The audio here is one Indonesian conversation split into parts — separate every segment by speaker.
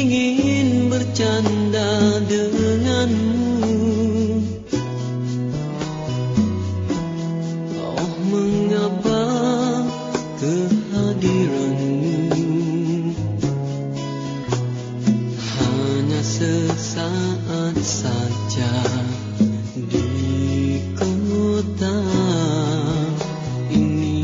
Speaker 1: ingin bercanda denganmu. Oh, mengapa kehadiranmu hanya sesaat saja di kota ini.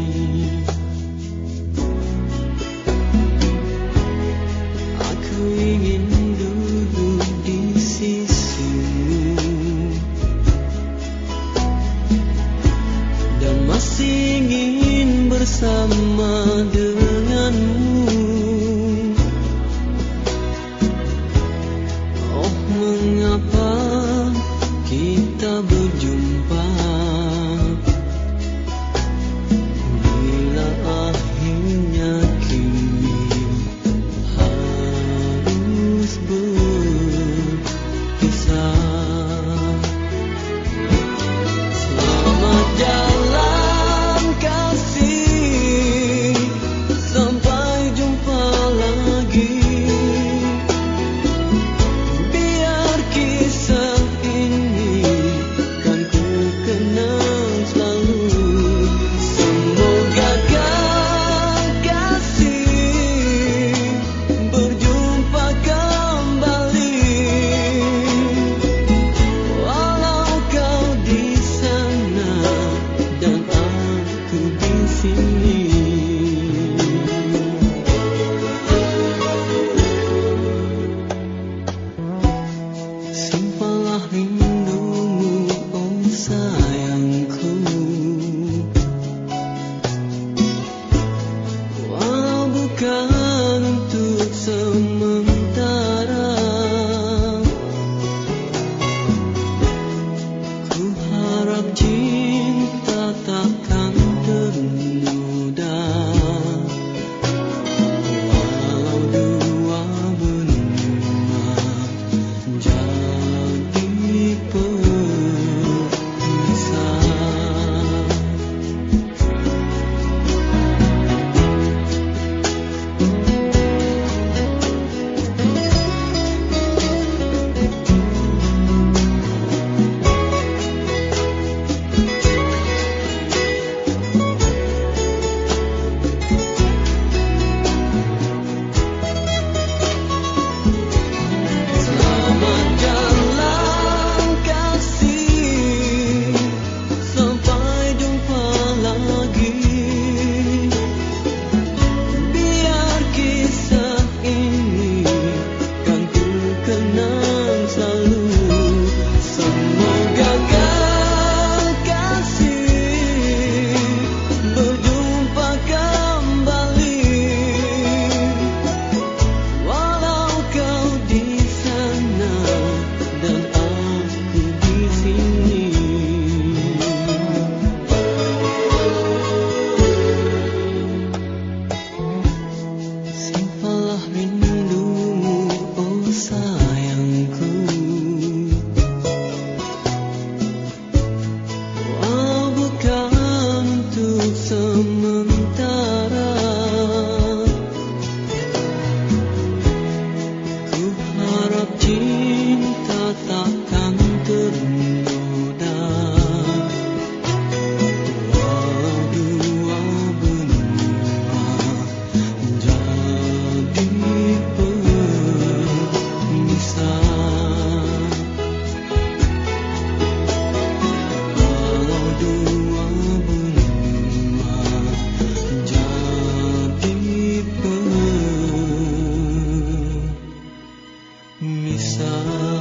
Speaker 1: Aku ingin duduk di sisimu dan masih ingin bersama denganmu. Oh, mengapa kita berjumpa bila akhirnya kini harus berpisah. Selamat jalan kasih, sampai jumpa lagi. Biar kisah ini kan ku kenang selalu. Semoga kasih berjumpa kembali, walau kau di sana dan aku di sini. Simpanlah rindumu, oh sayangku, walau bukan untuk sementara. Ku harap cinta takkan ternoda, walau dua benua jadi pemisah. Selamat jalan kasih, sampai jumpa lagi. Biar kisah ini kan ku kenang selalu. Semoga kasih berjumpa kembali, walau kau di sana dan aku di sini. Simpanlah rindumu, oh sayangku, walau bukan untuk sementara. Ku harap cinta takkan ternoda, walau dua benua jadi pemisah. Walau dua benua jadi pemisah.